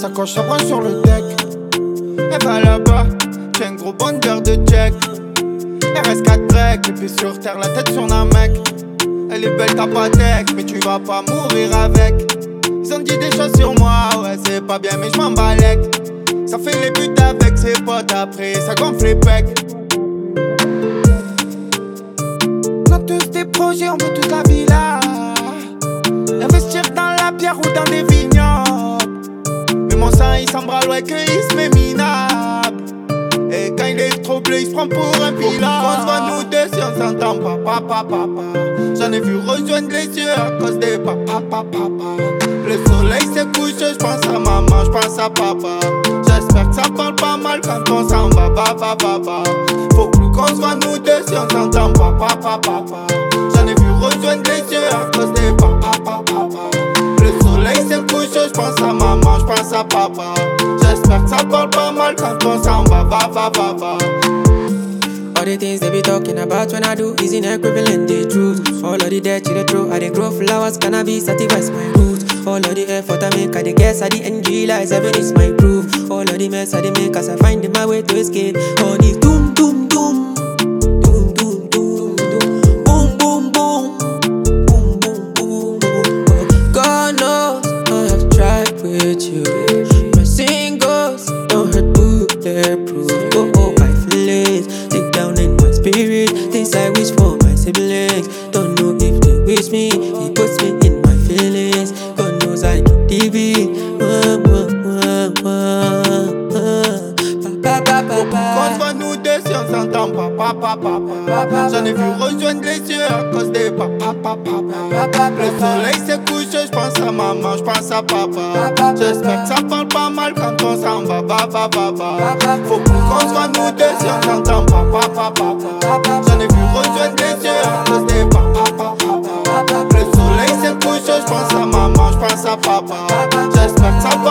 sacoche, ça branche sur le deck. Elle va là-bas, j'ai un gros bonheur de check. RS4 break, les pieds sur terre, la tête sur un mec. Elle est belle ta patek, mais tu vas pas mourir avec. Ils ont dit des choses sur moi, ouais c'est pas bien mais je m'en balèque. Ça fait les buts avec ses potes après, ça gonfle les pecs. On a tous des projets, on veut toute la villa. Investir dans la pierre ou dans des vignobles. Mais mon sang il s'embralle, ouais que il se met minable. Et quand il est troublé, il se prend pour un pilote. On se voit nous deux si on s'entend pas, papa, papa. J'en ai vu rejoindre les yeux à cause des papa, papa. Le soleil se couche, je pense à maman, je pense à papa. J'espère que ça parle pas mal quand on s'en va, papa, papa. Faut plus qu'on se voit nous deux si on s'entend pas, papa, papa. J'en ai vu rejoindre les yeux à cause des papa, papa. Le soleil se couche, je pense à maman, je pense à papa. J'espère que ça parle pas mal quand on s'en va, va. All the things they be talking about when I do is inequivalent, the truth. All of the dirt you dey throw, I dey grow flowers, cannabis satisfies my roots. All of the effort I make, I dey guess at the end realize heaven is my proof. All of the mess I dey make as I find my way to escape. All the doom, doom, doom, doom, doom, doom, doom, boom, boom, boom, boom, boom, boom, boom. God knows I have tried with you. My singles don't hurt bulletproof. Oh, my feelings deep down in my spirit, things I wish for my siblings. Don't know if they wish me, it puts me in my feelings. God knows I can TV. On se voit nous deux si on s'entend pas, papa. J'en ai vu rejoindre les yeux à cause des papa, papa. Le soleil se couche, je pense à maman, je pense à papa. J'espère que ça parle pas mal quand on s'en va, va. Faut plus qu'on se voit nous deux si on s'entend pas, papa. J'en ai vu rejoindre les yeux à cause des papa. Le soleil se couche, je pense à maman, je pense à papa. J'espère que ça